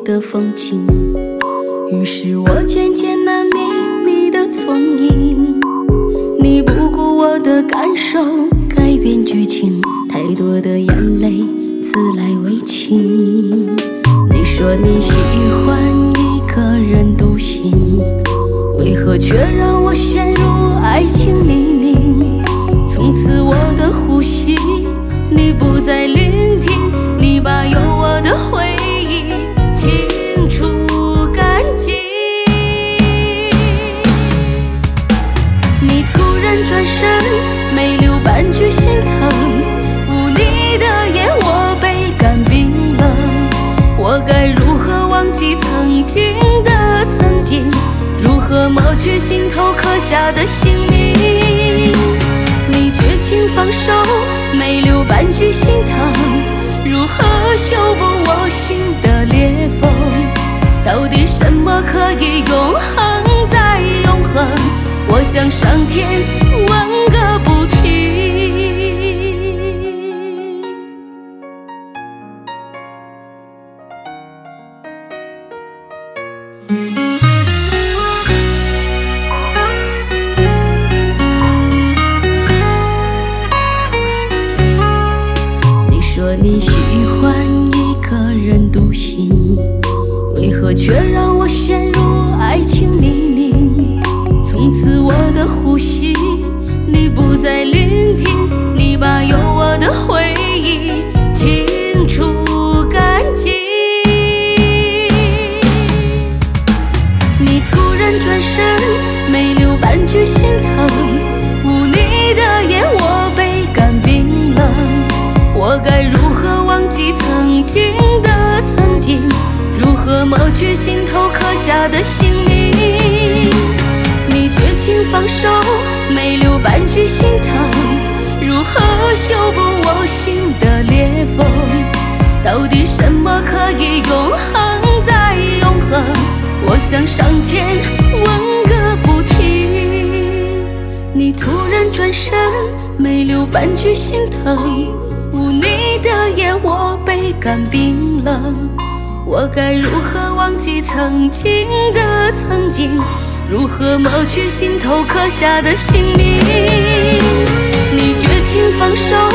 的风景，于是我渐渐难觅你的踪影。你不顾我的感受，改变剧情，太多的眼泪自来为情。你说你喜欢一个人独行，为何却让我陷入爱情泥泞？从此我的呼吸你不再聆听，你把有我的回忆清除干净。你突然转身，没留半句心疼，无你的夜我倍感冰冷。我该如何忘记曾经的曾经，如何抹去心头刻下的姓名？你绝情放手，没留半句心疼，如何修补我心的裂缝？到底什么可以永恒再永恒？我向上天问个不停。你说你喜欢一个人独行，为何却让我陷入爱情泥泞？从此我的呼吸你不再聆听，你把有我的回忆清除干净。你突然转身，没留半句心疼，无你的夜我倍感冰冷。我该如何忘记曾经的曾经，如何抹去心头刻下的姓名？你绝情放手，没留半句心疼，如何修补我心的裂缝？到底什么可以永恒再永恒？我向上天问个不停。你突然转身，没留半句心疼，无你的夜我倍感冰冷。我该如何忘记曾经的曾经，如何抹去心头刻下的姓名？你绝情放手，